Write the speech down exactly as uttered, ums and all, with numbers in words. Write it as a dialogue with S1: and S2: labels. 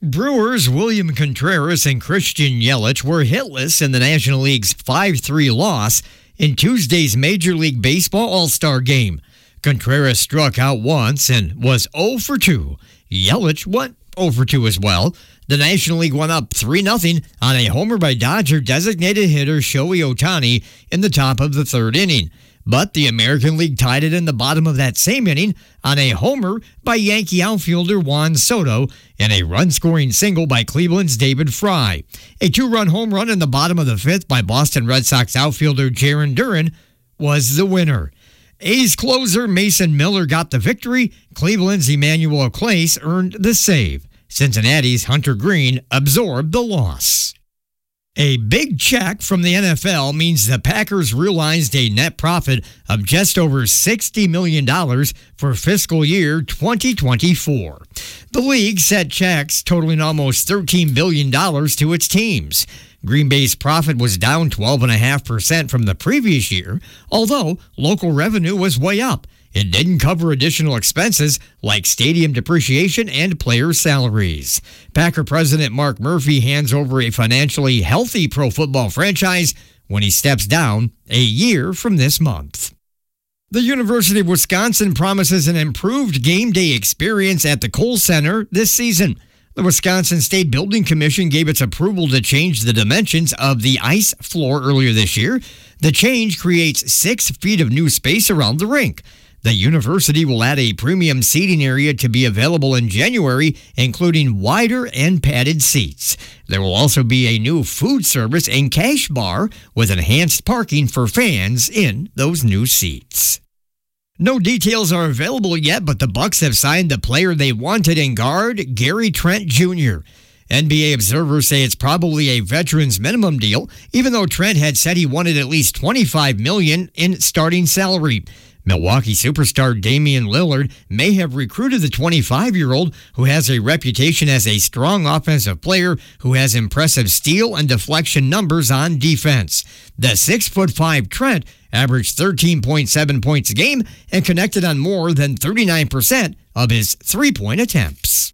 S1: Brewers' William Contreras and Christian Yelich were hitless in the National League's five three loss in Tuesday's Major League Baseball All-Star Game. Contreras struck out once and was oh for two. Yelich went oh for two as well. The National League went up three nothing on a homer by Dodger designated hitter Shohei Ohtani in the top of the third inning. But the American League tied it in the bottom of that same inning on a homer by Yankee outfielder Juan Soto and a run-scoring single by Cleveland's David Fry. A two-run home run in the bottom of the fifth by Boston Red Sox outfielder Jarren Duran was the winner. A's closer Mason Miller got the victory. Cleveland's Emmanuel Clase earned the save. Cincinnati's Hunter Green absorbed the loss. A big check from the N F L means the Packers realized a net profit of just over sixty million dollars for fiscal year twenty twenty-four. The league sent checks totaling almost thirteen billion dollars to its teams. Green Bay's profit was down twelve point five percent from the previous year, although local revenue was way up. It didn't cover additional expenses like stadium depreciation and player salaries. Packer president Mark Murphy hands over a financially healthy pro football franchise when he steps down a year from this month. The University of Wisconsin promises an improved game day experience at the Kohl Center this season. The Wisconsin State Building Commission gave its approval to change the dimensions of the ice floor earlier this year. The change creates six feet of new space around the rink. The university will add a premium seating area to be available in January, including wider and padded seats. There will also be a new food service and cash bar with enhanced parking for fans in those new seats. No details are available yet, but the Bucks have signed the player they wanted in guard, Gary Trent Junior N B A observers say it's probably a veteran's minimum deal, even though Trent had said he wanted at least twenty-five million dollars in starting salary. Milwaukee superstar Damian Lillard may have recruited the twenty-five-year-old who has a reputation as a strong offensive player who has impressive steal and deflection numbers on defense. The six foot five Trent averaged thirteen point seven points a game and connected on more than thirty-nine percent of his three-point attempts.